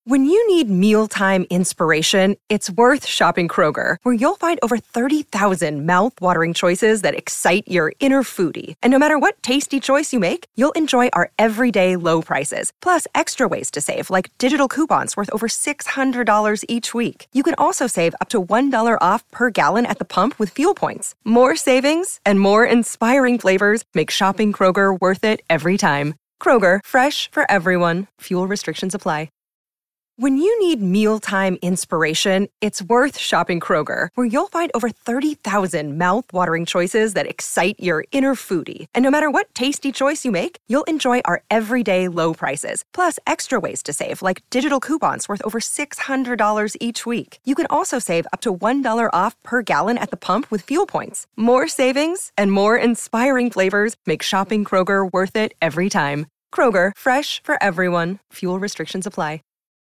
When you need mealtime inspiration, it's worth shopping Kroger, where you'll find over 30,000 mouth-watering choices that excite your inner foodie. And no matter what tasty choice you make, you'll enjoy our everyday low prices, plus extra ways to save, like digital coupons worth over $600 each week. You can also save up to $1 off per gallon at the pump with fuel points. More savings and more inspiring flavors make shopping Kroger worth it every time. Kroger, fresh for everyone. Fuel restrictions apply. When you need mealtime inspiration, it's worth shopping Kroger, where you'll find over 30,000 mouth-watering choices that excite your inner foodie. And no matter what tasty choice you make, you'll enjoy our everyday low prices, plus extra ways to save, like digital coupons worth over $600 each week. You can also save up to $1 off per gallon at the pump with fuel points. More savings and more inspiring flavors make shopping Kroger worth it every time. Kroger, fresh for everyone. Fuel restrictions apply.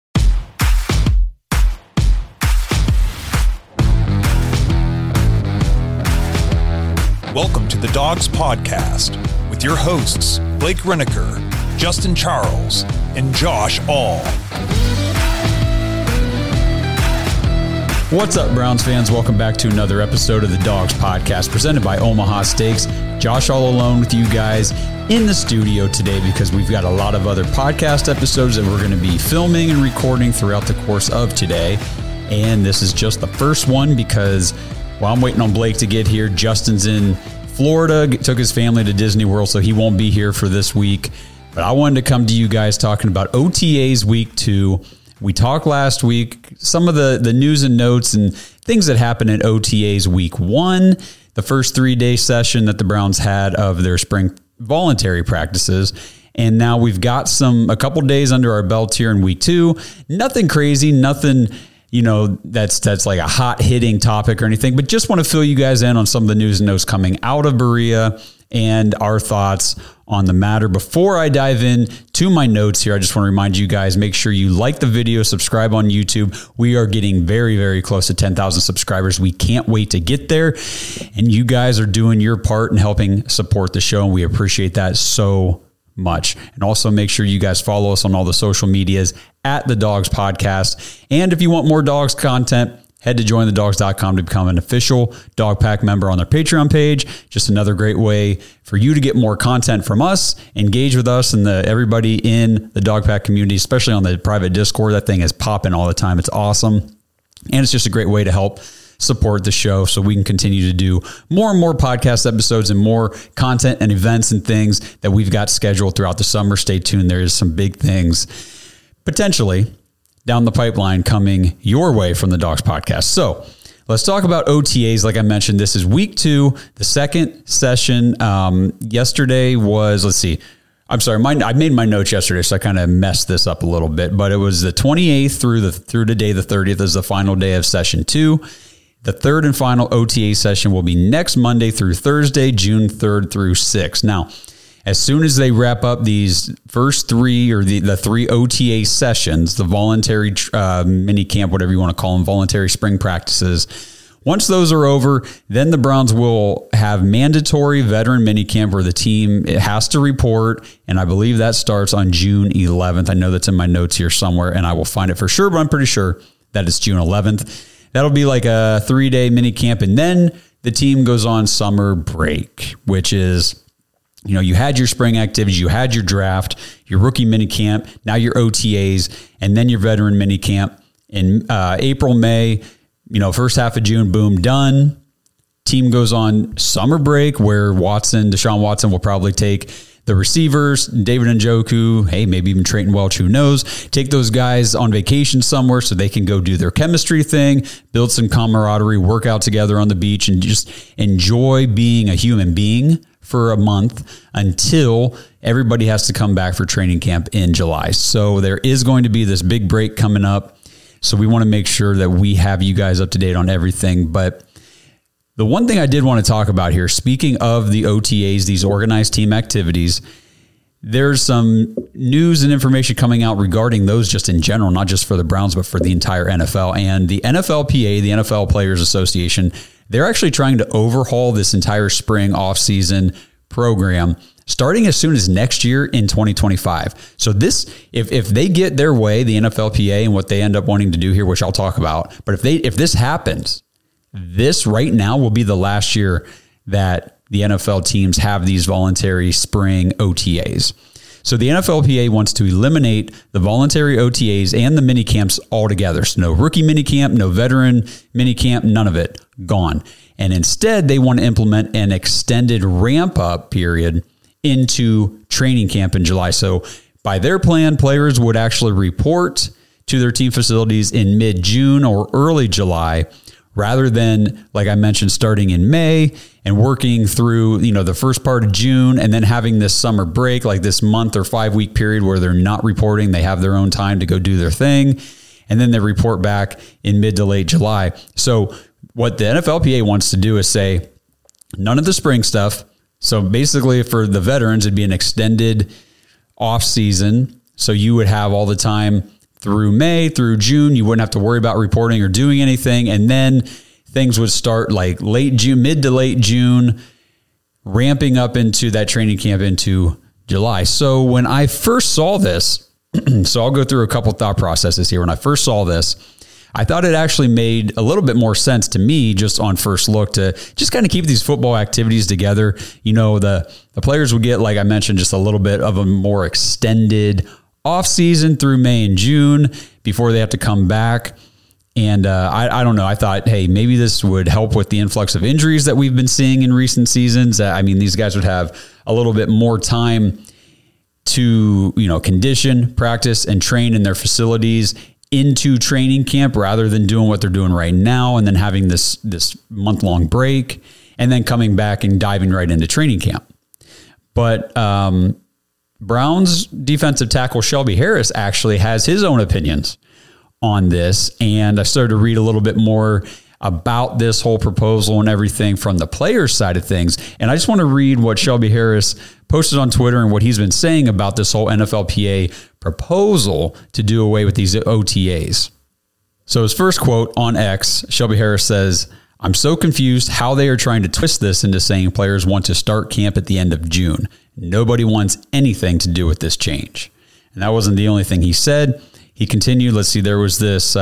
Welcome to the Dogs Podcast with your hosts, Blake Reneker, Justin Charles, and Josh All. What's up, Browns fans? Welcome back to another episode of the Dogs Podcast presented by Omaha Steaks. Josh all alone with you guys in the studio today because we've got a lot of other podcast episodes that we're going to be filming and recording throughout the course of today. And this is just the first one because while I'm waiting on Blake to get here, Justin's in Florida, took his family to Disney World, so he won't be here for this week. But I wanted to come to you guys talking about OTAs week 2. We talked last week, some of the news and notes and things that happened at OTAs week 1, the first 3-day session that the Browns had of their spring voluntary practices. And now we've got a couple days under our belt here in week 2. Nothing crazy, nothing that's like a hot hitting topic or anything, but just want to fill you guys in on some of the news and notes coming out of Berea and our thoughts on the matter. Before I dive in to my notes here, I just want to remind you guys, make sure you like the video, subscribe on YouTube. We are getting very, very close to 10,000 subscribers. We can't wait to get there. And you guys are doing your part in helping support the show. And we appreciate that so much. And also make sure you guys follow us on all the social medias at the Dogs Podcast. And if you want more dogs content, head to jointhedogs.com to become an official Dog Pack member on their Patreon page. Just another great way for you to get more content from us, engage with us and everybody in the Dog Pack community, especially on the private Discord. That thing is popping all the time. It's awesome. And it's just a great way to help support the show so we can continue to do more and more podcast episodes and more content and events and things that we've got scheduled throughout the summer. Stay tuned. There is some big things potentially down the pipeline coming your way from the Dogs Podcast. So let's talk about OTAs. Like I mentioned, this is week 2, the second session. Yesterday was, I made my notes yesterday, so I kind of messed this up a little bit, but it was the 28th through today, the 30th is the final day of session 2. The third and final OTA session will be next Monday through Thursday, June 3rd through 6th. Now, as soon as they wrap up these first 3 or the 3 OTA sessions, the voluntary mini camp, whatever you want to call them, voluntary spring practices, once those are over, then the Browns will have mandatory veteran mini camp where the team has to report, and I believe that starts on June 11th. I know that's in my notes here somewhere, and I will find it for sure, but I'm pretty sure that it's June 11th. That'll be like a 3-day mini camp, and then the team goes on summer break, which is, you had your spring activities, you had your draft, your rookie mini camp, now your OTAs, and then your veteran mini camp in April, May, first half of June, boom, done. Team goes on summer break where Deshaun Watson will probably take the receivers, David Njoku, maybe even Trayton Welch, who knows, take those guys on vacation somewhere so they can go do their chemistry thing, build some camaraderie, work out together on the beach, and just enjoy being a human being for a month until everybody has to come back for training camp in July. So there is going to be this big break coming up. So we want to make sure that we have you guys up to date on everything. But the one thing I did want to talk about here, speaking of the OTAs, these organized team activities, there's some news and information coming out regarding those just in general, not just for the Browns, but for the entire NFL. And the NFLPA, the NFL Players Association, they're actually trying to overhaul this entire spring offseason program starting as soon as next year in 2025. So this, if they get their way, the NFLPA and what they end up wanting to do here, which I'll talk about, but if this happens, this right now will be the last year that the NFL teams have these voluntary spring OTAs. So the NFLPA wants to eliminate the voluntary OTAs and the mini camps altogether. So no rookie mini camp, no veteran mini camp, none of it, gone. And instead, they want to implement an extended ramp up period into training camp in July. So by their plan, players would actually report to their team facilities in mid-June or early July, rather than, like I mentioned, starting in May and working through, the first part of June and then having this summer break, like this month or 5-week period where they're not reporting. They have their own time to go do their thing. And then they report back in mid to late July. So what the NFLPA wants to do is say, none of the spring stuff. So basically for the veterans, it'd be an extended off season. So you would have all the time through May, through June. You wouldn't have to worry about reporting or doing anything. And then things would start like late June, mid to late June, ramping up into that training camp into July. So when I first saw this, so I'll go through a couple thought processes here. When I first saw this, I thought it actually made a little bit more sense to me just on first look to just kind of keep these football activities together. The players would get, like I mentioned, just a little bit of a more extended off season through May and June before they have to come back. And I don't know. I thought, hey, maybe this would help with the influx of injuries that we've been seeing in recent seasons. I mean, these guys would have a little bit more time to, condition, practice, and train in their facilities into training camp rather than doing what they're doing right now and then having this month-long break and then coming back and diving right into training camp. But Browns defensive tackle Shelby Harris actually has his own opinions on this. And I started to read a little bit more about this whole proposal and everything from the players' side of things. And I just want to read what Shelby Harris posted on Twitter and what he's been saying about this whole NFLPA proposal to do away with these OTAs. So his first quote on X, Shelby Harris says, "I'm so confused how they are trying to twist this into saying players want to start camp at the end of June. Nobody wants anything to do with this change." And that wasn't the only thing he said. He continued. Let's see. There was this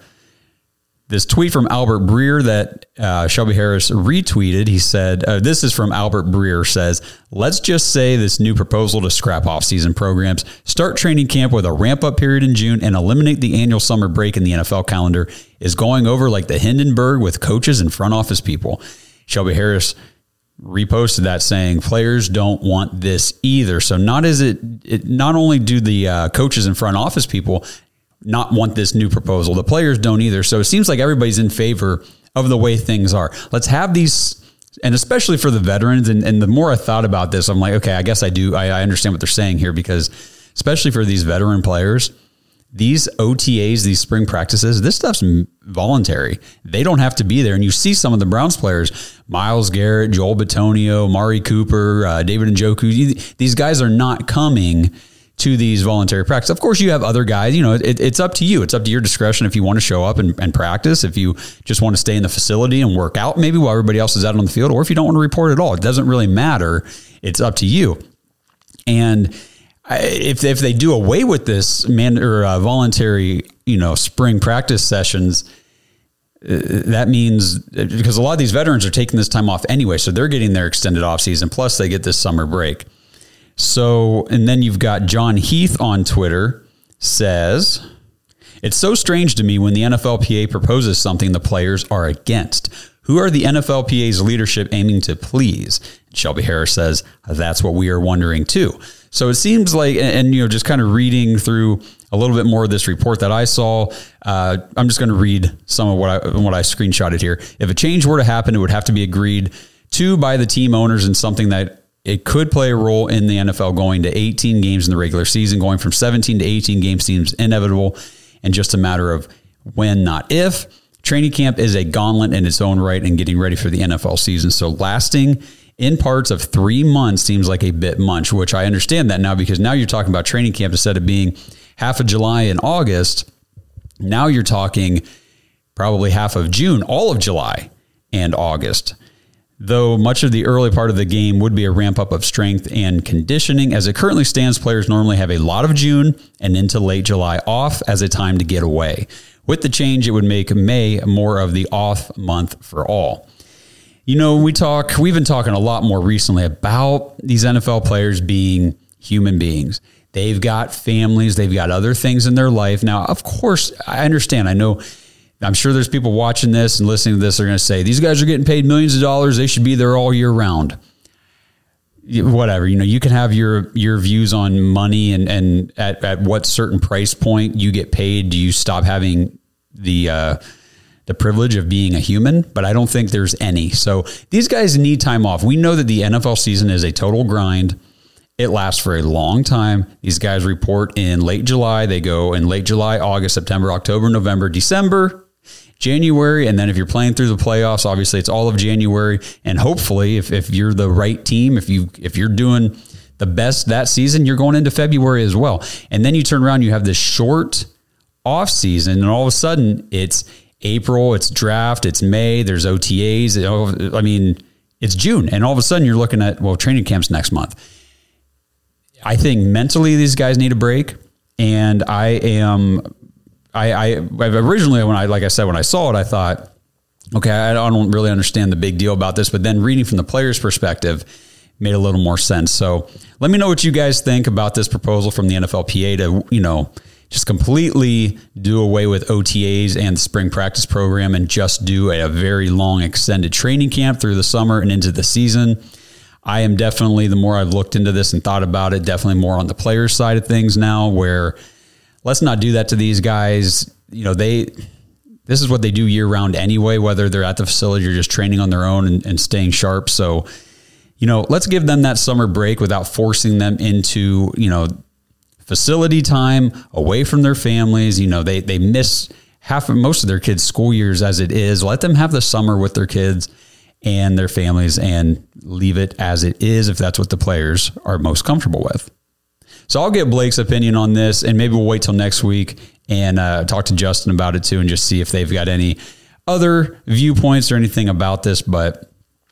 tweet from Albert Breer that Shelby Harris retweeted. He said, this is from Albert Breer, says, "Let's just say this new proposal to scrap off-season programs, start training camp with a ramp-up period in June, and eliminate the annual summer break in the NFL calendar is going over like the Hindenburg with coaches and front office people." Shelby Harris reposted that saying players don't want this either. So not only do the coaches and front office people not want this new proposal, the players don't either. So it seems like everybody's in favor of the way things are. Let's have these, and especially for the veterans. And the more I thought about this, I'm like, okay, I guess I do. I understand what they're saying here, because especially for these veteran players, these OTAs, these spring practices, this stuff's voluntary. They don't have to be there. And you see some of the Browns players, Myles Garrett, Joel Bitonio, Mari Cooper, David Njoku, these guys are not coming to these voluntary practices. Of course, you have other guys, it's up to you. It's up to your discretion if you want to show up and practice, if you just want to stay in the facility and work out maybe while everybody else is out on the field, or if you don't want to report at all. It doesn't really matter. It's up to you. And if they do away with this voluntary, spring practice sessions, that means, because a lot of these veterans are taking this time off anyway, so they're getting their extended off season, plus they get this summer break. So, and then you've got John Heath on Twitter says, "It's so strange to me when the NFLPA proposes something the players are against. Who are the NFLPA's leadership aiming to please?" Shelby Harris says, "That's what we are wondering too." So it seems like, and just kind of reading through a little bit more of this report that I saw, I'm just going to read some of what I screenshotted here. "If a change were to happen, it would have to be agreed to by the team owners, and something that it could play a role in the NFL going to 18 games in the regular season. Going from 17 to 18 games seems inevitable and just a matter of when, not if. Training camp is a gauntlet in its own right and getting ready for the NFL season. So lasting in parts of 3 months seems like a bit much," which I understand that now, because now you're talking about training camp instead of being half of July and August. Now you're talking probably half of June, all of July and August. though much of the early part of the game would be a ramp up of strength and conditioning. As it currently stands, players normally have a lot of June and into late July off as a time to get away. With the change, it would make May more of the off month for all. You know, we've been talking a lot more recently about these NFL players being human beings. They've got families, they've got other things in their life. Now, of course, I understand. I'm sure there's people watching this and listening to this. They're going to say, these guys are getting paid millions of dollars. They should be there all year round. Whatever, you can have your views on money and at what certain price point you get paid. Do you stop having the privilege of being a human? But I don't think there's any. So these guys need time off. We know that the NFL season is a total grind. It lasts for a long time. These guys report in late July. They go in late July, August, September, October, November, December, January, and then if you're playing through the playoffs, obviously it's all of January. And hopefully, if you're the right team, if you're doing the best that season, you're going into February as well. And then you turn around, you have this short off season, and all of a sudden it's April, it's draft, it's May, there's OTAs. I mean, it's June, and all of a sudden you're looking at, well, training camp's next month. I think mentally these guys need a break, and I originally, when I saw it, I thought, okay, I don't really understand the big deal about this, but then reading from the player's perspective made a little more sense. So let me know what you guys think about this proposal from the NFLPA to, just completely do away with OTAs and the spring practice program and just do a very long extended training camp through the summer and into the season. I am definitely, the more I've looked into this and thought about it, definitely more on the player's side of things now, where let's not do that to these guys. This is what they do year round anyway, whether they're at the facility or just training on their own and staying sharp. So, let's give them that summer break without forcing them into, facility time away from their families. They miss most of their kids' school years as it is. Let them have the summer with their kids and their families and leave it as it is if that's what the players are most comfortable with. So I'll get Blake's opinion on this, and maybe we'll wait till next week and talk to Justin about it too, and just see if they've got any other viewpoints or anything about this. But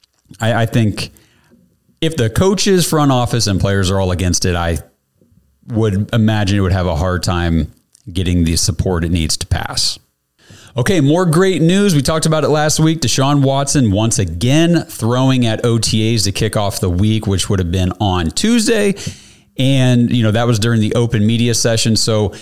I think if the coaches, front office, and players are all against it, I would imagine it would have a hard time getting the support it needs to pass. Okay, more great news. We talked about it last week. Deshaun Watson once again throwing at OTAs to kick off the week, which would have been on Tuesday. And, that was during the open media session. So,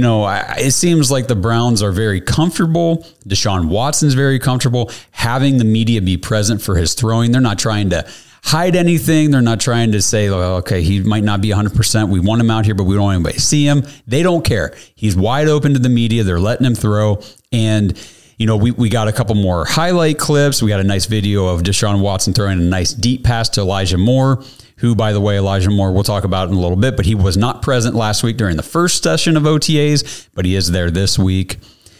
it seems like the Browns are very comfortable. Deshaun Watson's very comfortable having the media be present for his throwing. They're not trying to hide anything. They're not trying to say, okay, he might not be 100%. We want him out here, but we don't want anybody to see him. They don't care. He's wide open to the media. They're letting him throw. And, we got a couple more highlight clips. We got a nice video of Deshaun Watson throwing a nice deep pass to Elijah Moore, who, by the way, Elijah Moore, we'll talk about in a little bit, but he was not present last week during the first session of OTAs, but he is there this week.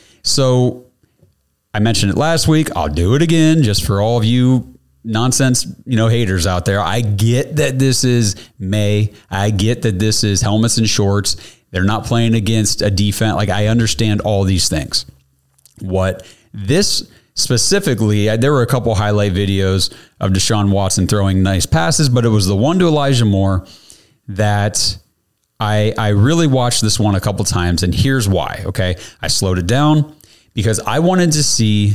So I mentioned it last week. I'll do it again just for all of you nonsense, haters out there. I get that this is May. I get that this is helmets and shorts. They're not playing against a defense. I understand all these things. What this specifically, there were a couple highlight videos of Deshaun Watson throwing nice passes, but it was the one to Elijah Moore that I really watched this one a couple times, and here's why, okay? I slowed it down because I wanted to see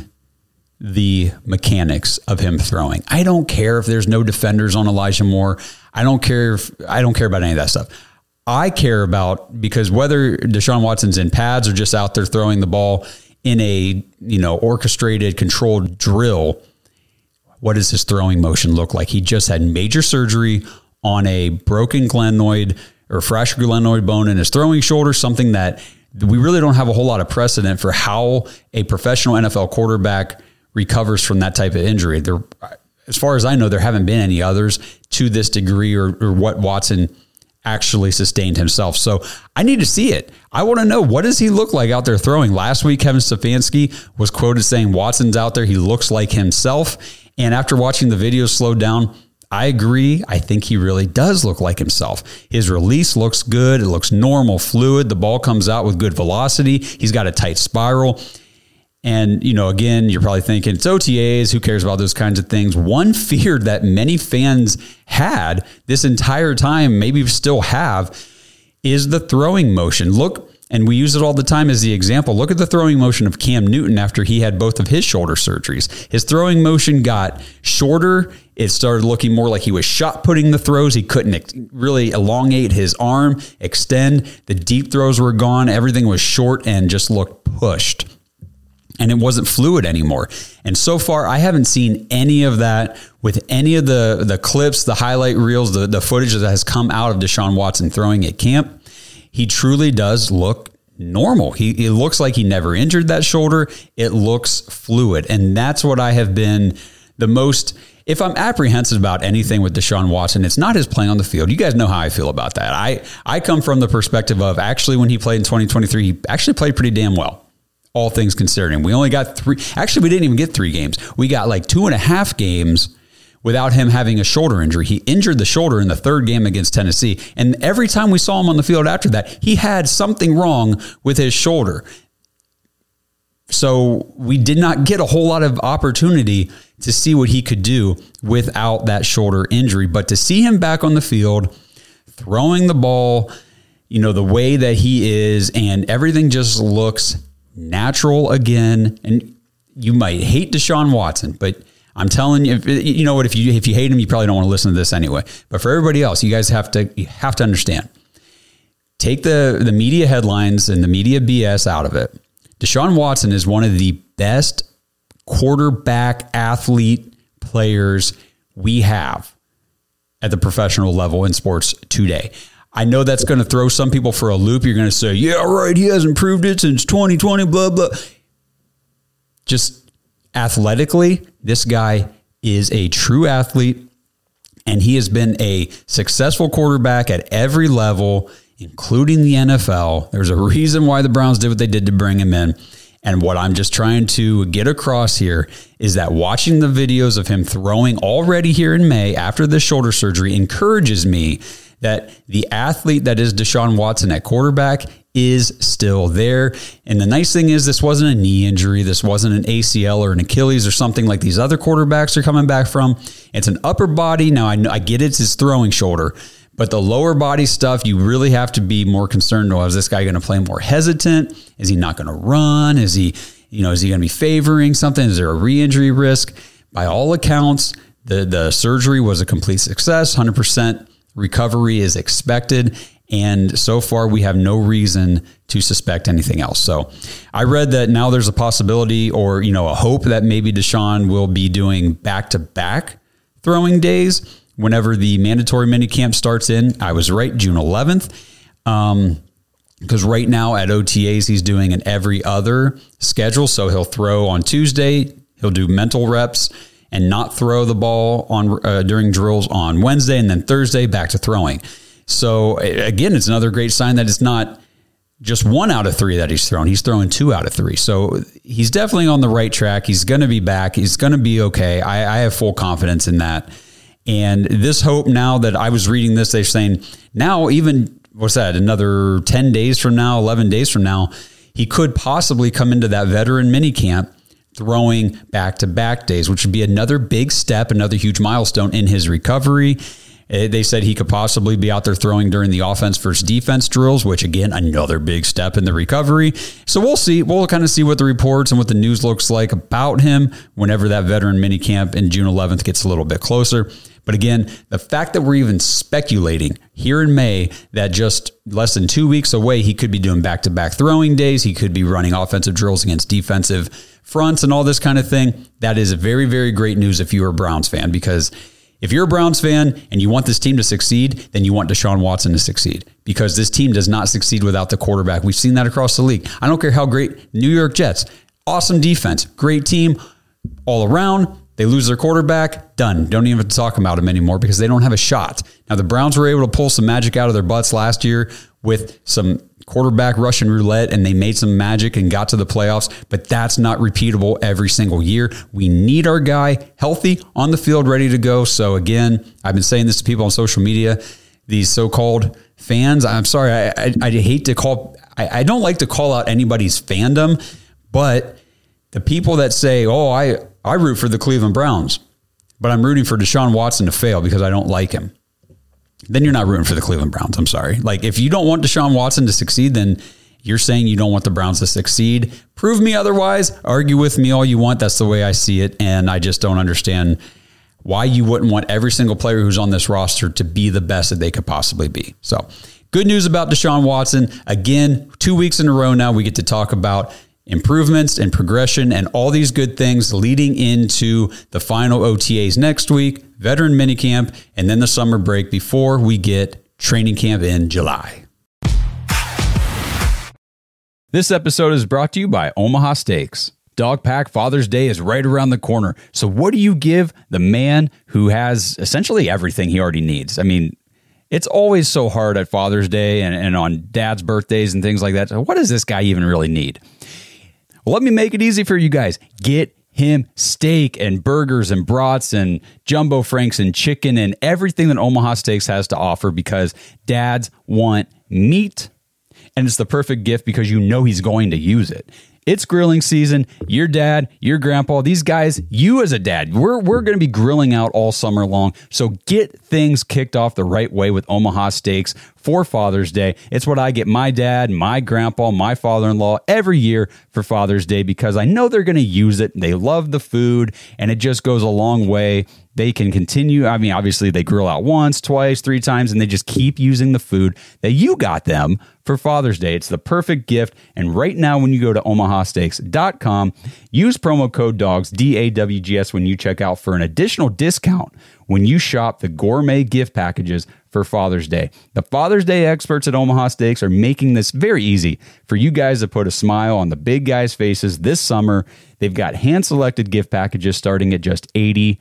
the mechanics of him throwing. I don't care if there's no defenders on Elijah Moore. I don't care about any of that stuff. I care about, because whether Deshaun Watson's in pads or just out there throwing the ball in a, orchestrated, controlled drill, what does his throwing motion look like? He just had major surgery on a broken glenoid or fractured glenoid bone in his throwing shoulder, something that we really don't have a whole lot of precedent for how a professional NFL quarterback recovers from that type of injury. There, as far as I know, there haven't been any others to this degree or what Watson actually sustained himself. So I need to see it. I want to know, what does he look like out there throwing? Last week, Kevin Stefanski was quoted saying Watson's out there, he looks like himself. And after watching the video slowed down, I agree. I think he really does look like himself. His release looks good. It looks normal, fluid. The ball comes out with good velocity. He's got a tight spiral. And, again, you're probably thinking it's OTAs. Who cares about those kinds of things? One fear that many fans had this entire time, maybe still have, is the throwing motion. Look, and we use it all the time as the example. Look at the throwing motion of Cam Newton after he had both of his shoulder surgeries. His throwing motion got shorter. It started looking more like he was shot putting the throws. He couldn't really elongate his arm, extend. The deep throws were gone. Everything was short and just looked pushed. And it wasn't fluid anymore. And so far, I haven't seen any of that with any of the clips, the highlight reels, the footage that has come out of Deshaun Watson throwing at camp. He truly does look normal. It looks like he never injured that shoulder. It looks fluid. And that's what I have been the most... If I'm apprehensive about anything with Deshaun Watson, it's not his play on the field. You guys know how I feel about that. I come from the perspective of actually when he played in 2023, he actually played pretty damn well. All things considering. We only got 3. Actually, we didn't even get 3 games. We got like 2.5 games without him having a shoulder injury. He injured the shoulder in the 3rd game against Tennessee. And every time we saw him on the field after that, he had something wrong with his shoulder. So we did not get a whole lot of opportunity to see what he could do without that shoulder injury. But to see him back on the field, throwing the ball, the way that he is, and everything just looks natural again. And you might hate Deshaun Watson, but I'm telling you, you know what, if you hate him, you probably don't want to listen to this anyway. But for everybody else, you guys have to understand. Take the media headlines and the media BS out of it. Deshaun Watson is one of the best quarterback athlete players we have at the professional level in sports today. I know that's going to throw some people for a loop. You're going to say, yeah, right, he hasn't proved it since 2020, blah, blah. Just athletically, this guy is a true athlete, and he has been a successful quarterback at every level, including the NFL. There's a reason why the Browns did what they did to bring him in. And what I'm just trying to get across here is that watching the videos of him throwing already here in May after the shoulder surgery encourages me that the athlete that is Deshaun Watson at quarterback is still there. And the nice thing is this wasn't a knee injury. This wasn't an ACL or an Achilles or something like these other quarterbacks are coming back from. It's an upper body. Now, I get it's his throwing shoulder, but the lower body stuff, you really have to be more concerned. Is this guy going to play more hesitant? Is he not going to run? Is he going to be favoring something? Is there a re-injury risk? By all accounts, the surgery was a complete success, 100%. Recovery is expected, and so far we have no reason to suspect anything else. So I read that now there's a possibility or, a hope that maybe Deshaun will be doing back-to-back throwing days whenever the mandatory minicamp starts in. I was right, June 11th, because right now at OTAs, he's doing an every other schedule. So he'll throw on Tuesday, he'll do mental reps, and not throw the ball on during drills on Wednesday, and then Thursday back to throwing. So again, it's another great sign that it's not just 1 out of 3 that he's thrown. He's throwing 2 out of 3. So he's definitely on the right track. He's going to be back. He's going to be okay. I have full confidence in that. And this hope now that I was reading this, they're saying now even, another 10 days from now, 11 days from now, he could possibly come into that veteran minicamp throwing back-to-back days, which would be another big step, another huge milestone in his recovery. They said he could possibly be out there throwing during the offense versus defense drills, which again, another big step in the recovery. So we'll see. We'll kind of see what the reports and what the news looks like about him whenever that veteran minicamp in June 11th gets a little bit closer. But again, the fact that we're even speculating here in May that just less than 2 weeks away, he could be doing back-to-back throwing days. He could be running offensive drills against defensive fronts and all this kind of thing. That is very, very great news if you're a Browns fan, because if you're a Browns fan and you want this team to succeed, then you want Deshaun Watson to succeed, because this team does not succeed without the quarterback. We've seen that across the league. I don't care how great New York Jets, awesome defense, great team all around. They lose their quarterback, done. Don't even have to talk about him anymore because they don't have a shot. Now, the Browns were able to pull some magic out of their butts last year with some quarterback Russian roulette, and they made some magic and got to the playoffs, but that's not repeatable every single year. We need our guy healthy, on the field, ready to go. So again, I've been saying this to people on social media, these so-called fans. I'm sorry, I hate to call, I don't like to call out anybody's fandom, but the people that say, oh, I root for the Cleveland Browns, but I'm rooting for Deshaun Watson to fail because I don't like him, then you're not rooting for the Cleveland Browns. I'm sorry. Like, if you don't want Deshaun Watson to succeed, then you're saying you don't want the Browns to succeed. Prove me otherwise. Argue with me all you want. That's the way I see it. And I just don't understand why you wouldn't want every single player who's on this roster to be the best that they could possibly be. So good news about Deshaun Watson. Again, 2 weeks in a row now, we get to talk about improvements and progression and all these good things leading into the final OTAs next week, veteran minicamp, and then the summer break before we get training camp in July. This episode is brought to you by Omaha Steaks. Dog Pack Father's Day is right around the corner. So what do you give the man who has essentially everything he already needs? I mean, it's always so hard at Father's Day and on dad's birthdays and things like that. So what does this guy even really need? Well, let me make it easy for you guys. Get him steak and burgers and brats and jumbo franks and chicken and everything that Omaha Steaks has to offer, because dads want meat, and it's the perfect gift because you know he's going to use it. It's grilling season. Your dad, your grandpa, these guys, you as a dad, we're going to be grilling out all summer long. So get things kicked off the right way with Omaha Steaks for Father's Day. It's what I get my dad, my grandpa, my father-in-law every year for Father's Day, because I know they're going to use it. They love the food, and it just goes a long way. They can continue. I mean, obviously they grill out once, twice, 3 times, and they just keep using the food that you got them for Father's Day. It's the perfect gift. And right now, when you go to omahasteaks.com, use promo code DAWGS, DAWGS, when you check out for an additional discount when you shop the gourmet gift packages for Father's Day. The Father's Day experts at Omaha Steaks are making this very easy for you guys to put a smile on the big guys' faces this summer. They've got hand-selected gift packages starting at just $89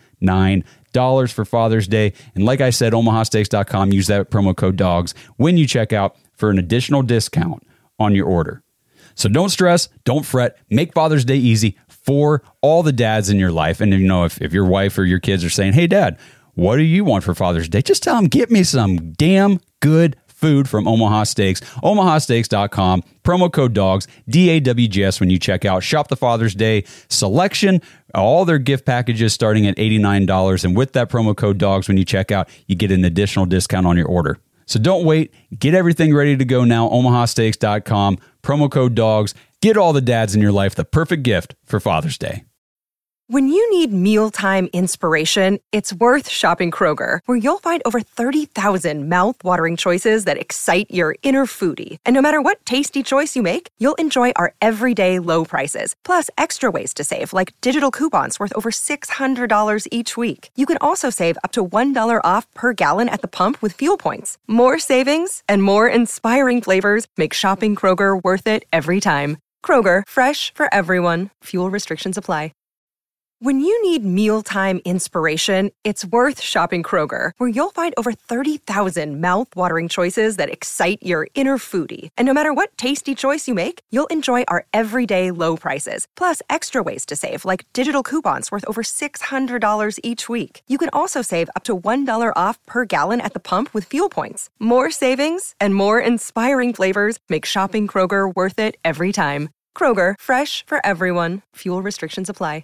for Father's Day. And like I said, omahasteaks.com, use that promo code DAWGS when you check out for an additional discount on your order. So don't stress, don't fret, make Father's Day easy for all the dads in your life. And you know, if your wife or your kids are saying, hey, Dad, what do you want for Father's Day? Just tell them, get me some damn good food from Omaha Steaks. omahasteaks.com, promo code DAWGS, DAWGS when you check out. Shop the Father's Day selection, all their gift packages starting at $89. And with that promo code DAWGS when you check out, you get an additional discount on your order. So don't wait. Get everything ready to go now. omahasteaks.com, promo code DAWGS. Get all the dads in your life the perfect gift for Father's Day. When you need mealtime inspiration, it's worth shopping Kroger, where you'll find over 30,000 mouth-watering choices that excite your inner foodie. And no matter what tasty choice you make, you'll enjoy our everyday low prices, plus extra ways to save, like digital coupons worth over $600 each week. You can also save up to $1 off per gallon at the pump with fuel points. More savings and more inspiring flavors make shopping Kroger worth it every time. Kroger, fresh for everyone. Fuel restrictions apply. When you need mealtime inspiration, it's worth shopping Kroger, where you'll find over 30,000 mouth-watering choices that excite your inner foodie. And no matter what tasty choice you make, you'll enjoy our everyday low prices, plus extra ways to save, like digital coupons worth over $600 each week. You can also save up to $1 off per gallon at the pump with fuel points. More savings and more inspiring flavors make shopping Kroger worth it every time. Kroger, fresh for everyone. Fuel restrictions apply.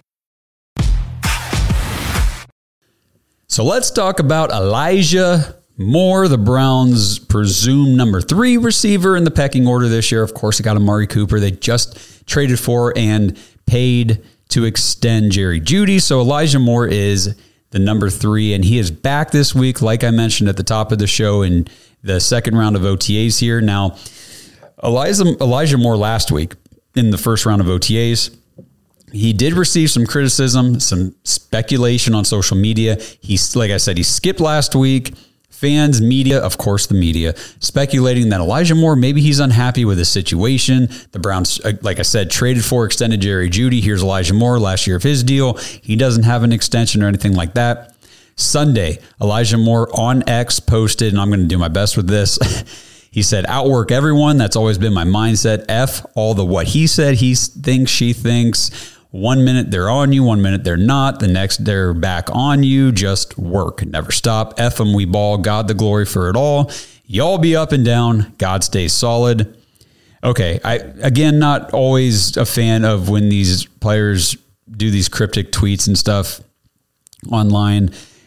So let's talk about Elijah Moore, the Browns' presumed number 3 receiver in the pecking order this year. Of course, they got Amari Cooper. They just traded for and paid to extend Jerry Jeudy. So Elijah Moore is the number 3, and he is back this week, like I mentioned at the top of the show, in the second round of OTAs here. Now, Elijah Moore last week in the first round of OTAs, he did receive some criticism, some speculation on social media. Like I said, he skipped last week. Fans, media, of course the media, speculating that Elijah Moore, maybe he's unhappy with his situation. The Browns, like I said, traded for, extended Jerry Jeudy. Here's Elijah Moore, last year of his deal. He doesn't have an extension or anything like that. Sunday, Elijah Moore on X posted, and I'm going to do my best with this. He said, outwork everyone. That's always been my mindset. F all the what he said, he thinks, she thinks. 1 minute they're on you, 1 minute they're not. The next they're back on you. Just work. Never stop. F them, we ball. God the glory for it all. Y'all be up and down. God stays solid. Okay. Again, not always a fan of when these players do these cryptic tweets and stuff online.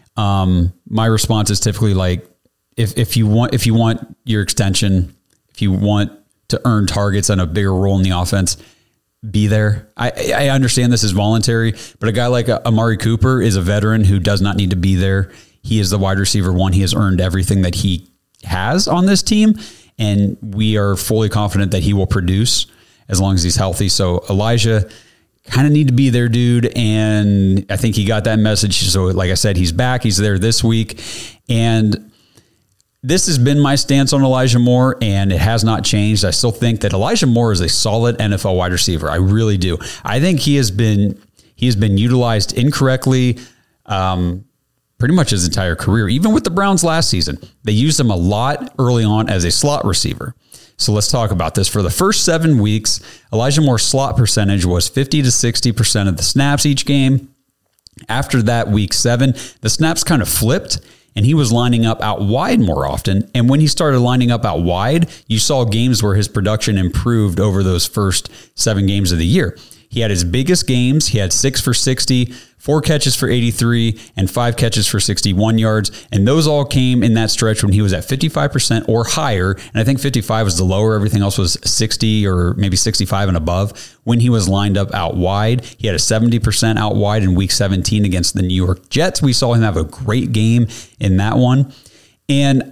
My response is typically like, if you want your extension, if you want to earn targets and a bigger role in the offense, be there. I understand this is voluntary, but a guy like Amari Cooper is a veteran who does not need to be there. He is the wide receiver one. He has earned everything that he has on this team, and we are fully confident that he will produce as long as he's healthy. So Elijah kind of need to be there, dude. And I think he got that message. So like I said, he's back. He's there this week. And this has been my stance on Elijah Moore, and it has not changed. I still think that Elijah Moore is a solid NFL wide receiver. I really do. I think he has been utilized incorrectly pretty much his entire career. Even with the Browns last season, they used him a lot early on as a slot receiver. So let's talk about this. For the first 7 weeks, Elijah Moore's slot percentage was 50 to 60% of the snaps each game. After that, week 7, the snaps kind of flipped, and he was lining up out wide more often. And when he started lining up out wide, you saw games where his production improved over those first 7 games of the year. He had his biggest games. He had 6 for 60, 4 catches for 83, and 5 catches for 61 yards. And those all came in that stretch when he was at 55% or higher. And I think 55 was the lower. Everything else was 60 or maybe 65 and above. When he was lined up out wide, he had a 70% out wide in week 17 against the New York Jets. We saw him have a great game in that one. And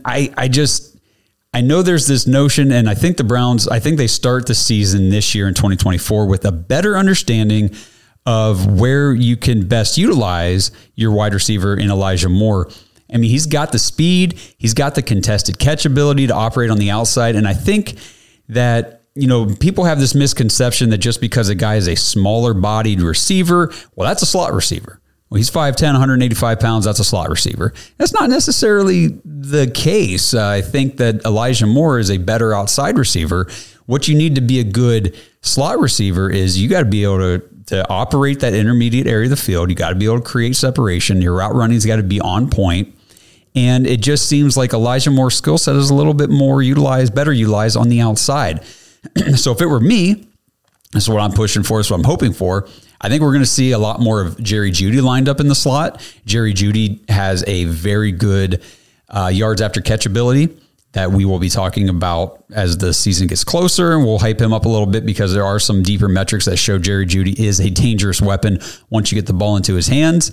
I know there's this notion, and I think the Browns, they start the season this year in 2024 with a better understanding of where you can best utilize your wide receiver in Elijah Moore. I mean, he's got the speed, he's got the contested catch ability to operate on the outside. And I think that, people have this misconception that just because a guy is a smaller bodied receiver, well, that's a slot receiver. Well, he's 5'10", 185 pounds. That's a slot receiver. That's not necessarily the case. I think that Elijah Moore is a better outside receiver. What you need to be a good slot receiver is you got to be able to operate that intermediate area of the field. You got to be able to create separation. Your route running's got to be on point. And it just seems like Elijah Moore's skill set is a little bit more better utilized on the outside. So if it were me, this is what I'm pushing for. This is what I'm hoping for. I think we're going to see a lot more of Jerry Jeudy lined up in the slot. Jerry Jeudy has a very good yards after catch ability that we will be talking about as the season gets closer, and we'll hype him up a little bit because there are some deeper metrics that show Jerry Jeudy is a dangerous weapon once you get the ball into his hands.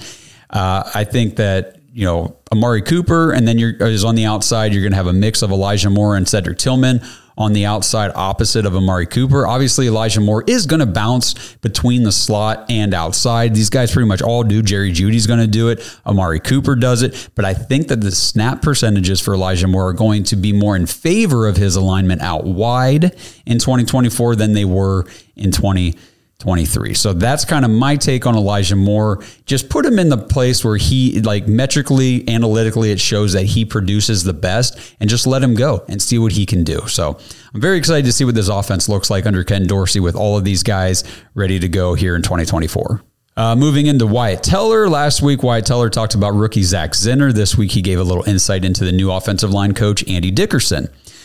I think that, Amari Cooper, and then is on the outside. You're going to have a mix of Elijah Moore and Cedric Tillman on the outside opposite of Amari Cooper. Obviously, Elijah Moore is going to bounce between the slot and outside. These guys pretty much all do. Jerry Judy's going to do it. Amari Cooper does it. But I think that the snap percentages for Elijah Moore are going to be more in favor of his alignment out wide in 2024 than they were in 2023. So that's kind of my take on Elijah Moore. Just put him in the place where he, metrically, analytically, it shows that he produces the best, and just let him go and see what he can do. So I'm very excited to see what this offense looks like under Ken Dorsey with all of these guys ready to go here in 2024. Moving into Wyatt Teller. Last week, Wyatt Teller talked about rookie Zach Zinner. This week, he gave a little insight into the new offensive line coach, Andy Dickerson.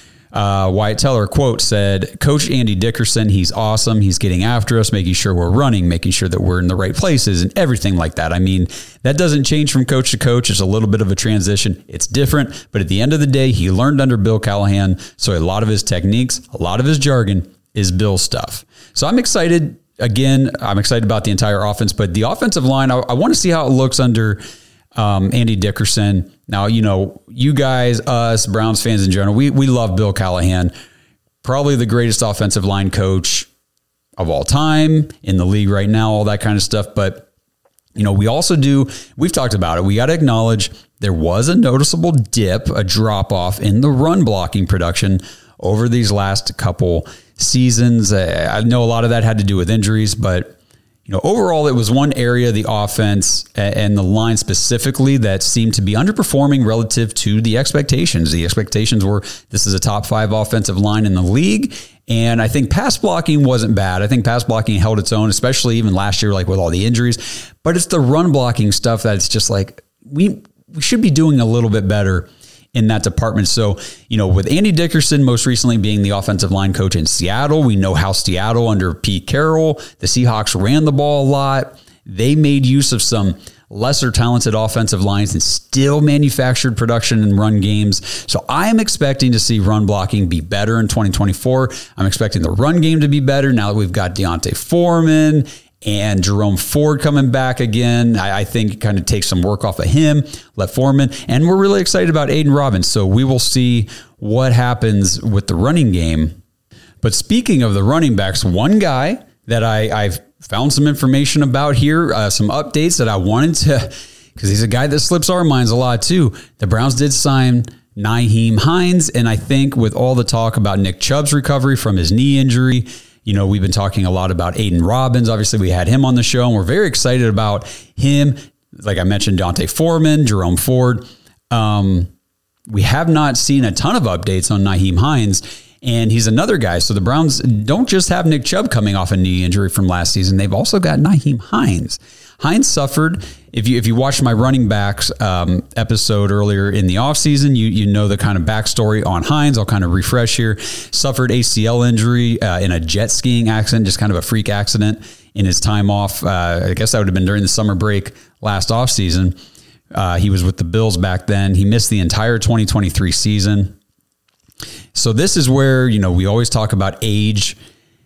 Wyatt Teller, quote, said, "Coach Andy Dickerson, he's awesome. He's getting after us, making sure we're running, making sure that we're in the right places and everything like that." I mean, that doesn't change from coach to coach. It's a little bit of a transition. It's different. But at the end of the day, he learned under Bill Callahan. So a lot of his techniques, a lot of his jargon is Bill stuff. So I'm excited. Again, I'm excited about the entire offense. But the offensive line, I want to see how it looks under Andy Dickerson. Now, you guys, us, Browns fans in general, we love Bill Callahan, probably the greatest offensive line coach of all time in the league right now, all that kind of stuff. But, we also we've talked about it. We got to acknowledge there was a noticeable dip, a drop off in the run blocking production over these last couple seasons. I know a lot of that had to do with injuries, but overall, it was one area of the offense and the line specifically that seemed to be underperforming relative to the expectations. The expectations were this is a top 5 offensive line in the league. And I think pass blocking wasn't bad. I think pass blocking held its own, especially even last year, with all the injuries. But it's the run blocking stuff that it's just we should be doing a little bit better in that department. So, with Andy Dickerson most recently being the offensive line coach in Seattle, we know how Seattle under Pete Carroll, the Seahawks ran the ball a lot. They made use of some lesser talented offensive lines and still manufactured production and run games. So I am expecting to see run blocking be better in 2024. I'm expecting the run game to be better now that we've got D'Onta Foreman and Jerome Ford coming back again. I think kind of take some work off of him, let Foreman, and we're really excited about Aiden Robbins. So we will see what happens with the running game. But speaking of the running backs, one guy that I've found some information about here, some updates that I wanted to, because he's a guy that slips our minds a lot too. The Browns did sign Nyheim Hines, and I think with all the talk about Nick Chubb's recovery from his knee injury, we've been talking a lot about Aiden Robbins. Obviously, we had him on the show, and we're very excited about him. Like I mentioned, D'Onta Foreman, Jerome Ford. We have not seen a ton of updates on Nyheim Hines, and he's another guy. So the Browns don't just have Nick Chubb coming off a knee injury from last season. They've also got Nyheim Hines. Hines suffered, if you watched my running backs episode earlier in the offseason, you know the kind of backstory on Hines. I'll kind of refresh here. Suffered ACL injury in a jet skiing accident, just kind of a freak accident in his time off. I guess that would have been during the summer break last offseason. He was with the Bills back then. He missed the entire 2023 season. So this is where, we always talk about age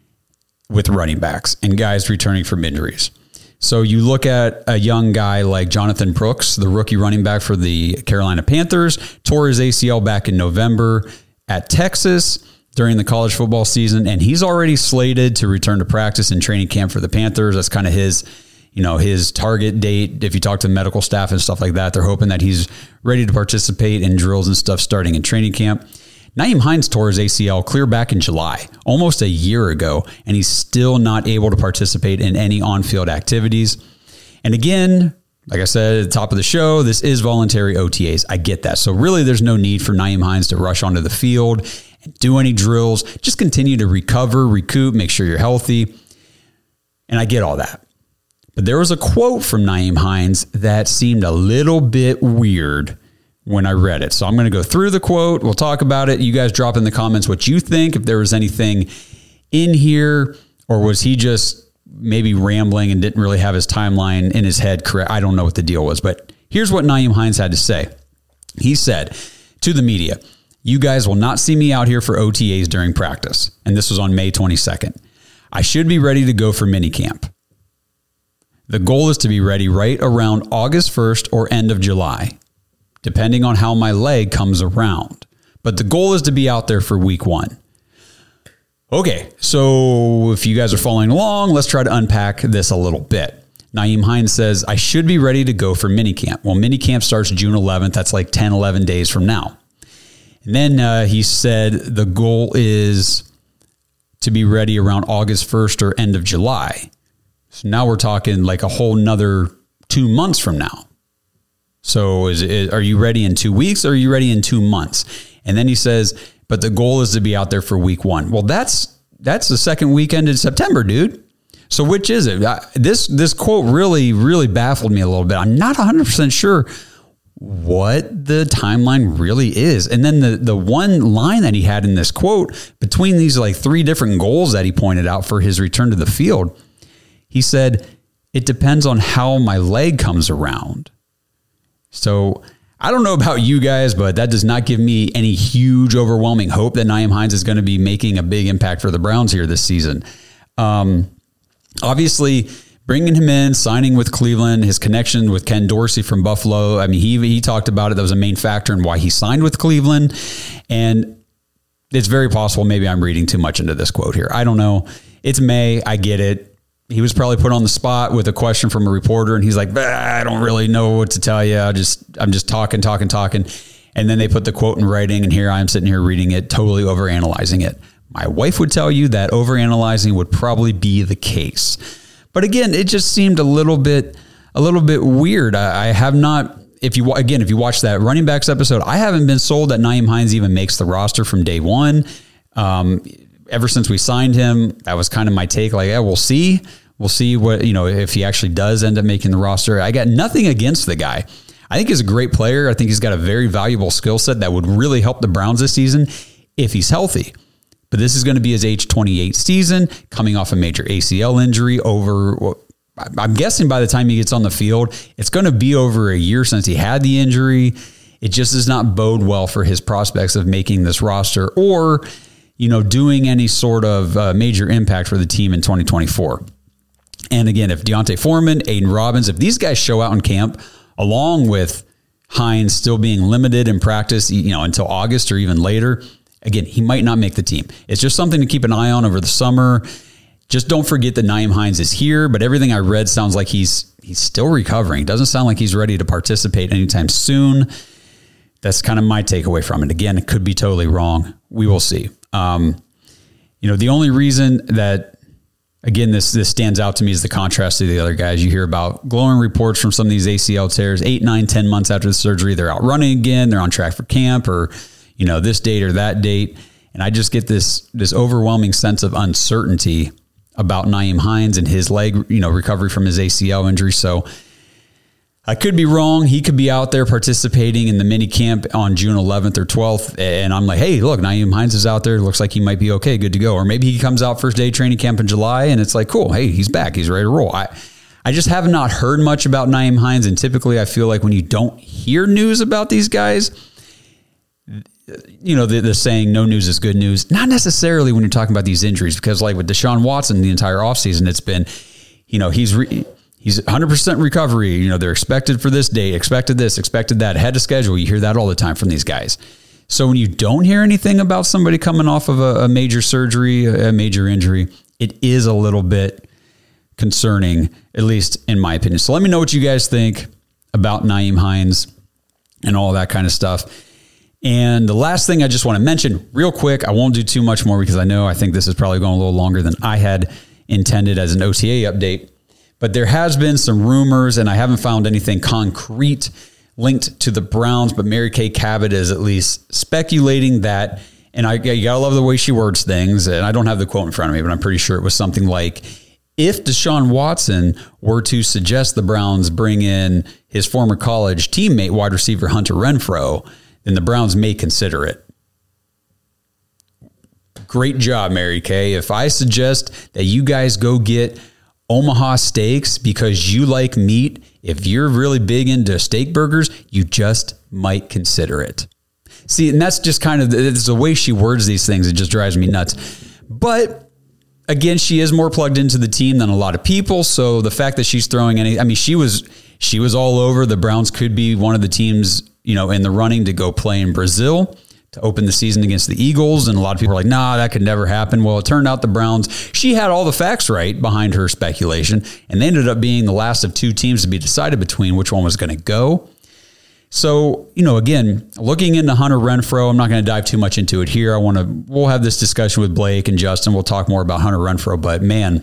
with running backs and guys returning from injuries. So you look at a young guy like Jonathan Brooks, the rookie running back for the Carolina Panthers, tore his ACL back in November at Texas during the college football season, and he's already slated to return to practice and training camp for the Panthers. That's kind of his target date. If you talk to the medical staff and stuff like that, they're hoping that he's ready to participate in drills and stuff starting in training camp. Nyheim Hines tore his ACL clear back in July, almost a year ago, and he's still not able to participate in any on-field activities. And again, like I said at the top of the show, this is voluntary OTAs. I get that. So really there's no need for Nyheim Hines to rush onto the field and do any drills. Just continue to recover, recoup, make sure you're healthy. And I get all that. But there was a quote from Nyheim Hines that seemed a little bit weird when I read it. So I'm going to go through the quote. We'll talk about it. You guys drop in the comments what you think, if there was anything in here, or was he just maybe rambling and didn't really have his timeline in his head correct. I don't know what the deal was, but here's what Nyheim Hines had to say. He said to the media, "You guys will not see me out here for OTAs during practice." And this was on May 22nd. "I should be ready to go for minicamp. The goal is to be ready right around August 1st or end of July, depending on how my leg comes around. But the goal is to be out there for week 1. Okay, so if you guys are following along, let's try to unpack this a little bit. Nyheim Hines says, "I should be ready to go for minicamp." Well, minicamp starts June 11th. That's like 10, 11 days from now. And then he said the goal is to be ready around August 1st or end of July. So now we're talking like a whole nother 2 months from now. So are you ready in 2 weeks or are you ready in 2 months? And then he says, but the goal is to be out there for week 1. Well, that's the second weekend in September, dude. So which is it? This quote really, really baffled me a little bit. I'm not 100% sure what the timeline really is. And then the one line that he had in this quote, between these like 3 different goals that he pointed out for his return to the field, he said, "It depends on how my leg comes around." So I don't know about you guys, but that does not give me any huge, overwhelming hope that Nyheim Hines is going to be making a big impact for the Browns here this season. Obviously, bringing him in, signing with Cleveland, his connection with Ken Dorsey from Buffalo. I mean, he talked about it. That was a main factor in why he signed with Cleveland. And it's very possible maybe I'm reading too much into this quote here. I don't know. It's May. I get it. He was probably put on the spot with a question from a reporter, and he's like, "I don't really know what to tell you. I'm just talking. And then they put the quote in writing, and here I am sitting here reading it, totally overanalyzing it. My wife would tell you that overanalyzing would probably be the case. But again, it just seemed a little bit weird. I have not, if you watch that running backs episode, I haven't been sold that Nyheim Hines even makes the roster from day one. Ever since we signed him, that was kind of my take. Like, yeah, we'll see what, if he actually does end up making the roster. I got nothing against the guy. I think he's a great player. I think he's got a very valuable skill set that would really help the Browns this season if he's healthy. But this is going to be his age 28 season, coming off a major ACL injury over, I'm guessing by the time he gets on the field, it's going to be over a year since he had the injury. It just does not bode well for his prospects of making this roster or, doing any sort of major impact for the team in 2024. And again, if D'Onta Foreman, Aiden Robbins, if these guys show out in camp, along with Hines still being limited in practice, until August or even later, again, he might not make the team. It's just something to keep an eye on over the summer. Just don't forget that Nyheim Hines is here, but everything I read sounds like he's still recovering. Doesn't sound like he's ready to participate anytime soon. That's kind of my takeaway from it. Again, it could be totally wrong. We will see. The only reason that, again, this stands out to me is the contrast to the other guys. You hear about glowing reports from some of these ACL tears, 8, 9, 10 months after the surgery. They're out running again. They're on track for camp or, this date or that date. And I just get this overwhelming sense of uncertainty about Nyheim Hines and his leg, recovery from his ACL injury. So I could be wrong. He could be out there participating in the mini camp on June 11th or 12th. And I'm like, hey, look, Nyheim Hines is out there. Looks like he might be okay, good to go. Or maybe he comes out first day training camp in July and it's like, cool, hey, he's back. He's ready to roll. I just have not heard much about Nyheim Hines. And typically I feel like when you don't hear news about these guys, the saying, no news is good news. Not necessarily when you're talking about these injuries, because like with Deshaun Watson, the entire offseason, it's been, he's 100% recovery. They're expected for this date, expected this, expected that, ahead of schedule. You hear that all the time from these guys. So when you don't hear anything about somebody coming off of a major surgery, a major injury, it is a little bit concerning, at least in my opinion. So let me know what you guys think about Nyheim Hines and all that kind of stuff. And the last thing I just want to mention real quick, I won't do too much more because I think this is probably going a little longer than I had intended as an OTA update. But there has been some rumors, and I haven't found anything concrete linked to the Browns, but Mary Kay Cabot is at least speculating that, and you gotta love the way she words things, and I don't have the quote in front of me, but I'm pretty sure it was something like, if Deshaun Watson were to suggest the Browns bring in his former college teammate, wide receiver Hunter Renfrow, then the Browns may consider it. Great job, Mary Kay. If I suggest that you guys go get Omaha Steaks because you like meat, if you're really big into steak burgers, you just might consider it. See, and that's just kind of it's the way she words these things. It just drives me nuts. But again, she is more plugged into the team than a lot of people. So the fact that she's throwing she was all over. The Browns could be one of the teams, in the running to go play in Brazil to open the season against the Eagles. And a lot of people are like, nah, that could never happen. Well, it turned out the Browns, she had all the facts right behind her speculation, and they ended up being the last of two teams to be decided between which one was going to go. So, again, looking into Hunter Renfrow, I'm not going to dive too much into it here. We'll have this discussion with Blake and Justin. We'll talk more about Hunter Renfrow, but man,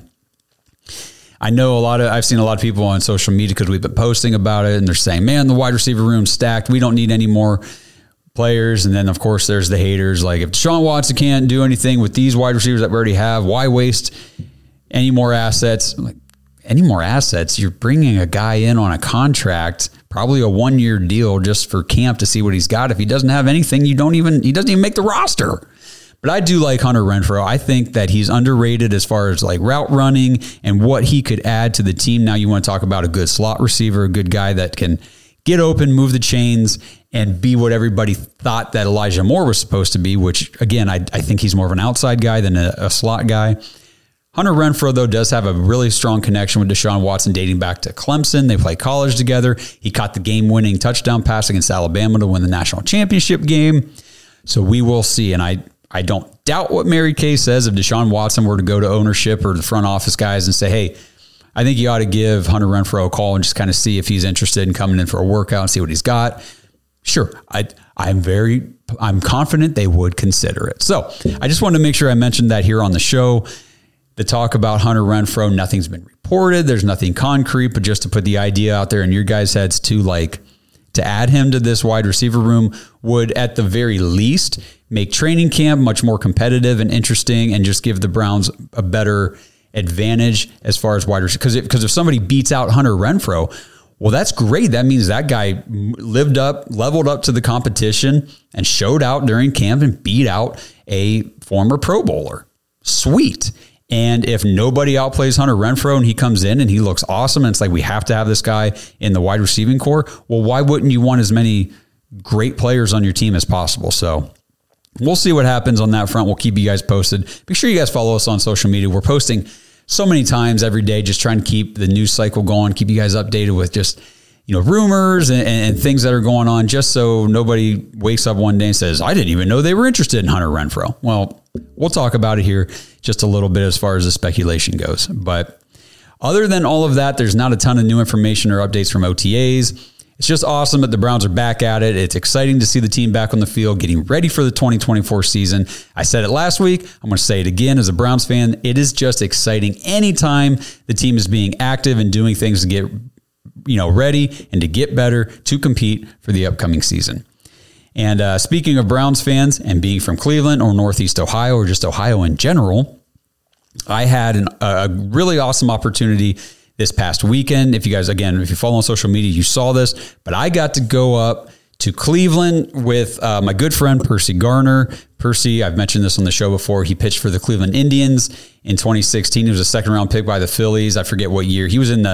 I know I've seen a lot of people on social media because we've been posting about it, and they're saying, man, the wide receiver room's stacked. We don't need any more players. And then, of course, there's the haters. Like, if Deshaun Watson can't do anything with these wide receivers that we already have, why waste any more assets? Like, any more assets? You're bringing a guy in on a contract, probably a 1-year deal just for camp to see what he's got. If he doesn't have anything, he doesn't even make the roster. But I do like Hunter Renfrow. I think that he's underrated as far as like route running and what he could add to the team. Now you want to talk about a good slot receiver, a good guy that can get open, move the chains, and be what everybody thought that Elijah Moore was supposed to be, which, again, I think he's more of an outside guy than a slot guy. Hunter Renfrow, though, does have a really strong connection with Deshaun Watson dating back to Clemson. They played college together. He caught the game-winning touchdown pass against Alabama to win the national championship game. So we will see, and I don't doubt what Mary Kay says if Deshaun Watson were to go to ownership or the front office guys and say, hey, I think you ought to give Hunter Renfrow a call and just kind of see if he's interested in coming in for a workout and see what he's got. Sure, I'm confident they would consider it. So I just wanted to make sure I mentioned that here on the show. The talk about Hunter Renfrow, nothing's been reported. There's nothing concrete, but just to put the idea out there in your guys' heads to add him to this wide receiver room would at the very least make training camp much more competitive and interesting and just give the Browns a better advantage as far as wide receiver. Because if somebody beats out Hunter Renfrow, Well, that's great. That means that guy leveled up to the competition and showed out during camp and beat out a former Pro Bowler. Sweet. And if nobody outplays Hunter Renfrow and he comes in and he looks awesome, and it's like we have to have this guy in the wide receiving core, well, why wouldn't you want as many great players on your team as possible? So we'll see what happens on that front. We'll keep you guys posted. Make sure you guys follow us on social media. We're posting so many times every day, just trying to keep the news cycle going, keep you guys updated with just, rumors and things that are going on, just so nobody wakes up one day and says, I didn't even know they were interested in Hunter Renfrow. Well, we'll talk about it here just a little bit as far as the speculation goes. But other than all of that, there's not a ton of new information or updates from OTAs. It's just awesome that the Browns are back at it. It's exciting to see the team back on the field, getting ready for the 2024 season. I said it last week. I'm going to say it again as a Browns fan. It is just exciting anytime the team is being active and doing things to get, ready and to get better to compete for the upcoming season. And speaking of Browns fans and being from Cleveland or Northeast Ohio or just Ohio in general, I had a really awesome opportunity this past weekend. If you follow on social media, you saw this, but I got to go up to Cleveland with my good friend, Percy Garner. Percy, I've mentioned this on the show before. He pitched for the Cleveland Indians in 2016. He was a second round pick by the Phillies. I forget what year. He was in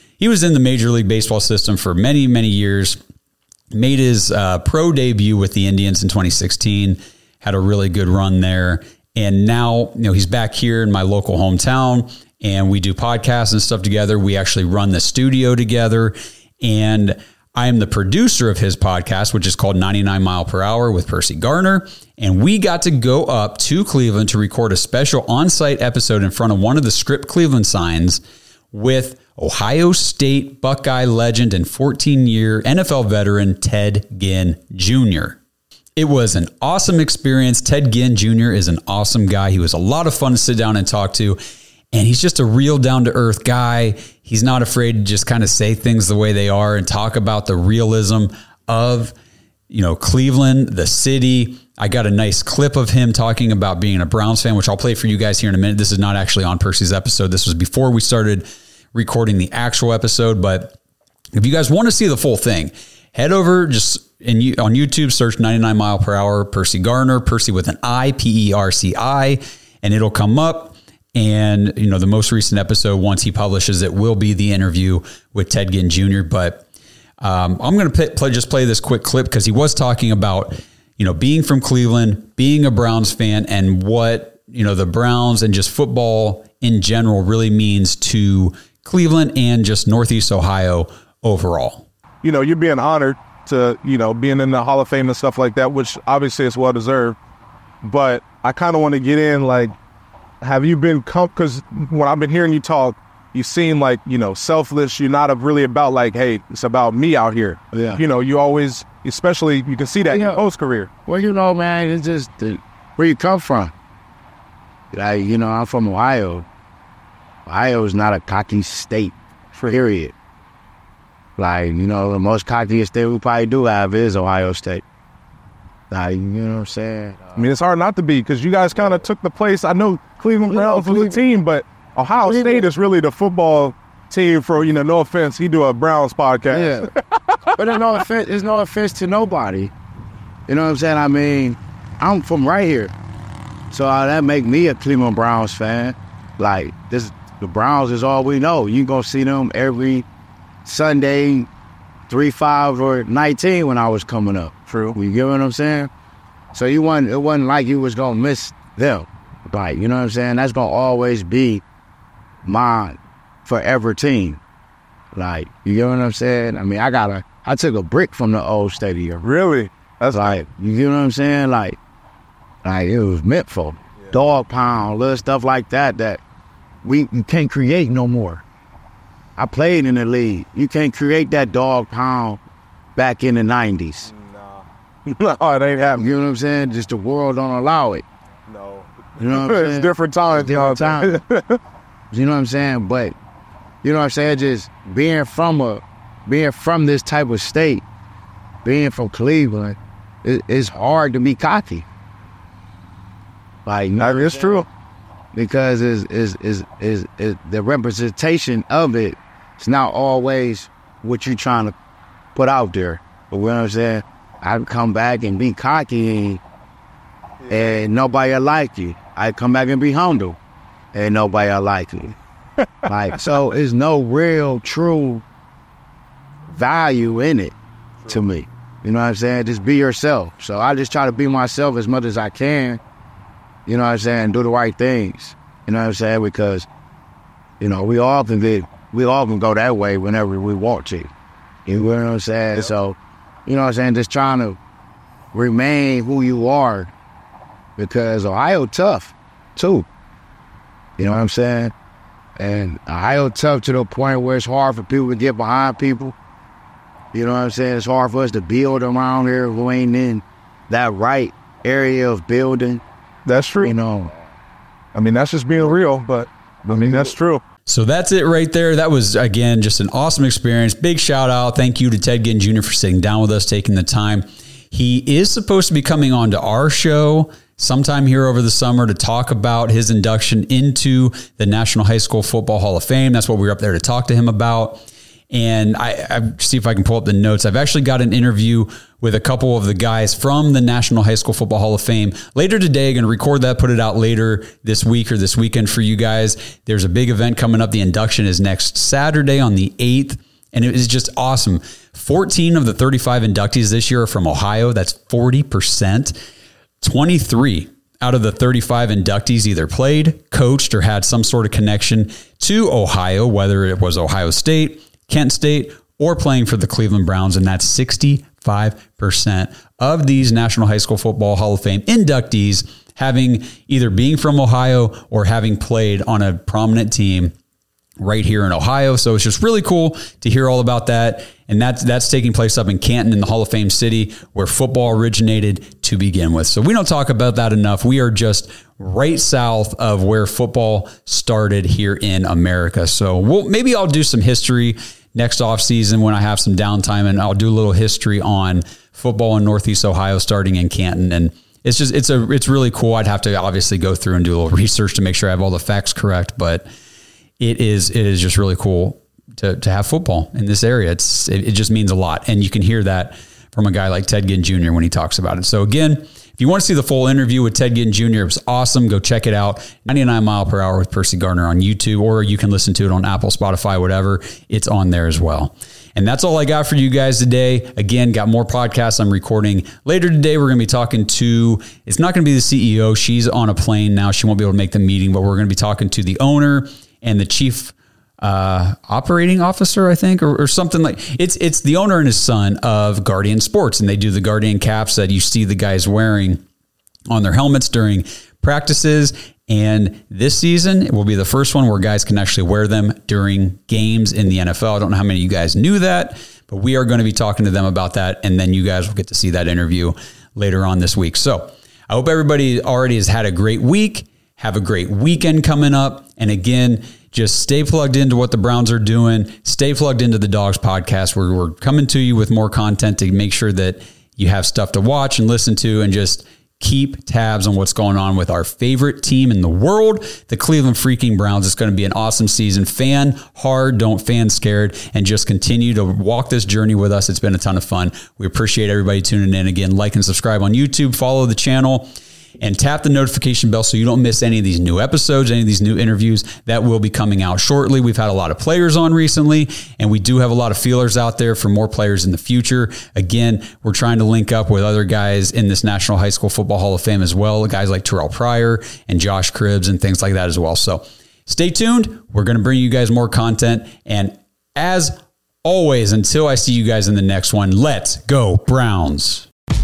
the Major League Baseball system for many, many years. Made his pro debut with the Indians in 2016. Had a really good run there. And now, he's back here in my local hometown, and we do podcasts and stuff together. We actually run the studio together, and I am the producer of his podcast, which is called 99 Mile Per Hour with Percy Garner. And we got to go up to Cleveland to record a special on-site episode in front of one of the Script Cleveland signs with Ohio State Buckeye legend and 14-year NFL veteran Ted Ginn Jr. It was an awesome experience. Ted Ginn Jr. is an awesome guy. He was a lot of fun to sit down and talk to. And he's just a real down-to-earth guy. He's not afraid to just kind of say things the way they are and talk about the realism of, Cleveland, the city. I got a nice clip of him talking about being a Browns fan, which I'll play for you guys here in a minute. This is not actually on Percy's episode. This was before we started recording the actual episode. But if you guys want to see the full thing, head over on YouTube, search 99 Mile Per Hour, Percy Garner, Percy with an I, Perci, and it'll come up. And, the most recent episode, once he publishes it, will be the interview with Ted Ginn Jr. But I'm going to just play this quick clip because he was talking about, being from Cleveland, being a Browns fan, and what, the Browns and just football in general really means to Cleveland and just Northeast Ohio overall. You're being honored to, being in the Hall of Fame and stuff like that, which obviously is well-deserved. But I kind of want to get in, have you been, because when I've been hearing you talk, you seem selfless. You're not really about hey, it's about me out here. Yeah. You always, especially, you can see that in your post-career. Well, man, it's just where you come from. I'm from Ohio. Ohio is not a cocky state, period. The most cockiest state we probably do have is Ohio State. You know what I'm saying? It's hard not to be because you guys kind of took the place. I know Cleveland Browns was the team, but Ohio State is really the football team for, no offense. He do a Browns podcast. Yeah. But there's no offense to nobody. You know what I'm saying? I'm from right here. So that make me a Cleveland Browns fan. The Browns is all we know. You going to see them every Sunday, 3, 5, or 19 when I was coming up. True. You get what I'm saying? So it wasn't like you was going to miss them. You know what I'm saying? That's going to always be my forever team. You get what I'm saying? I took a brick from the old stadium. Really? That's you get what I'm saying? It was meant for dog pound, little stuff like that we can't create no more. I played in the league. You can't create that dog pound back in the 90s. No, it ain't happening. You know what I'm saying? Just the world don't allow it. No. You know what I'm saying? It's different times. Different times. You know what I'm saying? But, you know what I'm saying? Just being from this type of state, being from Cleveland, it's hard to be cocky. It's true. Because is the representation of it is not always what you trying to put out there. But you know what I'm saying? I come back and be cocky and nobody will like you. I come back and be humble and nobody will like you. Like, so there's no real true value in it to me. You know what I'm saying? Just be yourself. So I just try to be myself as much as I can. You know what I'm saying? Do the right things. You know what I'm saying? Because, you know, we all can go that way whenever we want to. You know what I'm saying? Yep. So, you know what I'm saying? Just trying to remain who you are, because Ohio tough too. You know what I'm saying? And Ohio tough to the point where it's hard for people to get behind people. You know what I'm saying? It's hard for us to build around here who ain't in that right area of building. That's true. You know, I mean, that's just being real, but I mean, that's true. So that's it right there. That was, again, just an awesome experience. Big shout out. Thank you to Ted Ginn Jr. for sitting down with us, taking the time. He is supposed to be coming on to our show sometime here over the summer to talk about his induction into the National High School Football Hall of Fame. That's what we were up there to talk to him about. And I see if I can pull up the notes. I've actually got an interview with a couple of the guys from the National High School Football Hall of Fame later today. Going to record that, put it out later this week or this weekend for you guys. There's a big event coming up. The induction is next Saturday on the 8th. And it is just awesome. 14 of the 35 inductees this year are from Ohio. That's 40%. 23 out of the 35 inductees either played, coached, or had some sort of connection to Ohio, whether it was Ohio State, Kent State, or playing for the Cleveland Browns. And that's 65% of these National High School Football Hall of Fame inductees having either being from Ohio or having played on a prominent team right here in Ohio. So it's just really cool to hear all about that. And that's taking place up in Canton in the Hall of Fame city where football originated to begin with. So we don't talk about that enough. We are just right south of where football started here in America. So maybe I'll do some history next off season when I have some downtime, and I'll do a little history on football in Northeast Ohio starting in Canton. And it's really cool. I'd have to obviously go through and do a little research to make sure I have all the facts correct, but it is just really cool to have football in this area. It just means a lot. And you can hear that from a guy like Ted Ginn Jr. when he talks about it. So again, if you want to see the full interview with Ted Ginn Jr., it was awesome. Go check it out. 99 Mile Per Hour with Percy Gardner on YouTube, or you can listen to it on Apple, Spotify, whatever. It's on there as well. And that's all I got for you guys today. Again, got more podcasts I'm recording later today. We're going to be talking to, it's not going to be the CEO. She's on a plane now. She won't be able to make the meeting, but we're going to be talking to the owner and the chief operating officer, I think, or something like it's the owner and his son of Guardian Sports, and they do the Guardian caps that you see the guys wearing on their helmets during practices. And this season, it will be the first one where guys can actually wear them during games in the NFL. I don't know how many of you guys knew that, but we are going to be talking to them about that. And then you guys will get to see that interview later on this week. So I hope everybody already has had a great week. Have a great weekend coming up. And again, just stay plugged into what the Browns are doing. Stay plugged into the Dogs podcast, where we're coming to you with more content to make sure that you have stuff to watch and listen to, and just keep tabs on what's going on with our favorite team in the world, the Cleveland freaking Browns. It's going to be an awesome season. Fan hard, don't fan scared, and just continue to walk this journey with us. It's been a ton of fun. We appreciate everybody tuning in. Again, like and subscribe on YouTube, follow the channel, and tap the notification bell so you don't miss any of these new episodes, any of these new interviews that will be coming out shortly. We've had a lot of players on recently, and we do have a lot of feelers out there for more players in the future. Again, we're trying to link up with other guys in this National High School Football Hall of Fame as well, guys like Terrell Pryor and Josh Cribbs and things like that as well. So stay tuned. We're going to bring you guys more content. And as always, until I see you guys in the next one, let's go Browns.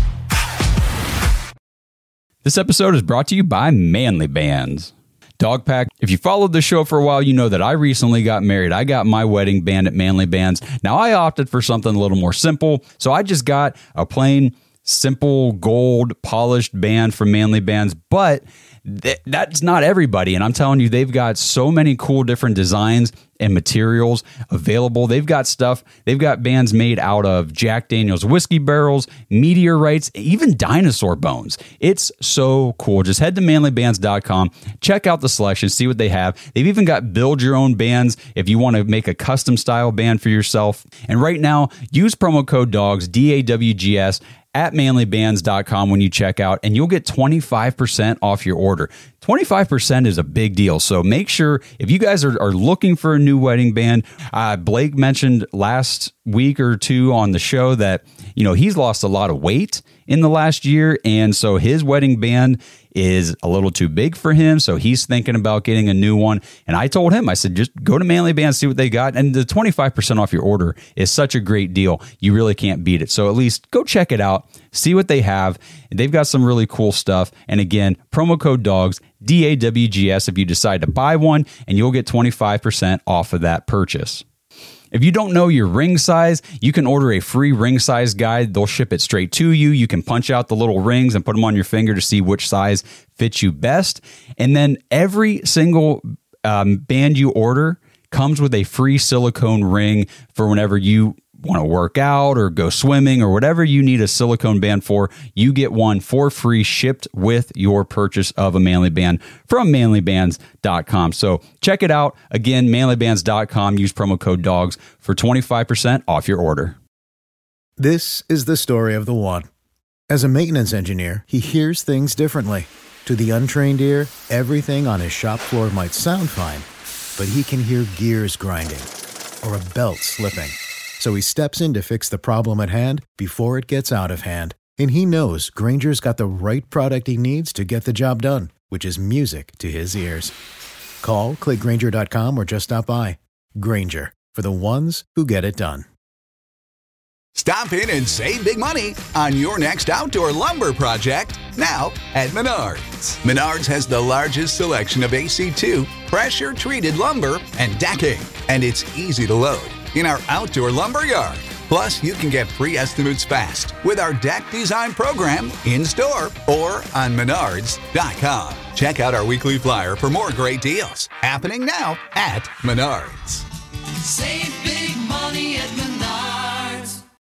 This episode is brought to you by Manly Bands. Dogpack, if you followed the show for a while, you know that I recently got married. I got my wedding band at Manly Bands. Now, I opted for something a little more simple, so I just got a plain, simple, gold, polished band from Manly Bands, but that's not everybody. And I'm telling you, they've got so many cool different designs and materials available. They've got bands made out of Jack Daniel's whiskey barrels, meteorites, even dinosaur bones. It's so cool. Just head to manlybands.com, check out the selection, see what they have. They've even got build your own bands if you want to make a custom style band for yourself. And right now, use promo code DAWGS, DAWGS, at manlybands.com when you check out, and you'll get 25% off your order. 25% is a big deal. So make sure, if you guys are looking for a new wedding band, Blake mentioned last week or two on the show that, he's lost a lot of weight in the last year. And so his wedding band is a little too big for him. So he's thinking about getting a new one. And I told him, I said, just go to Manly Bands, see what they got. And the 25% off your order is such a great deal. You really can't beat it. So at least go check it out, see what they have. They've got some really cool stuff. And again, promo code DAWGS, DAWGS, if you decide to buy one, and you'll get 25% off of that purchase. If you don't know your ring size, you can order a free ring size guide. They'll ship it straight to you. You can punch out the little rings and put them on your finger to see which size fits you best. And then every single band you order comes with a free silicone ring for whenever you want to work out or go swimming or whatever you need a silicone band for. You get one for free shipped with your purchase of a Manly Band from manlybands.com. So check it out. Again, manlybands.com. Use promo code DAWGS for 25% off your order. This is the story of the one. As a maintenance engineer, he hears things differently. To the untrained ear, everything on his shop floor might sound fine, but he can hear gears grinding or a belt slipping. So he steps in to fix the problem at hand before it gets out of hand. And he knows Grainger's got the right product he needs to get the job done, which is music to his ears. Call, click Grainger.com, or just stop by. Grainger, for the ones who get it done. Stop in and save big money on your next outdoor lumber project now at Menards. Menards has the largest selection of AC2 pressure-treated lumber and decking, and it's easy to load in our outdoor lumber yard. Plus, you can get free estimates fast with our deck design program in-store or on Menards.com. Check out our weekly flyer for more great deals happening now at Menards. Save big